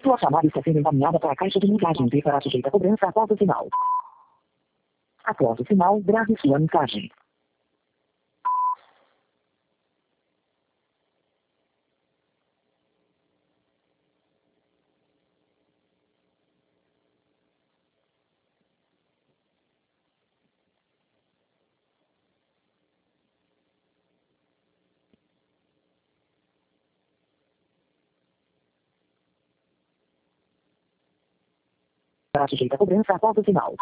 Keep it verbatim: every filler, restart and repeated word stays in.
Sua chamada está sendo encaminhada para a caixa de mensagens e será sujeita a cobrança após o sinal. Após o sinal, grave sua mensagem. Será sujeita a cobrança após o sinal.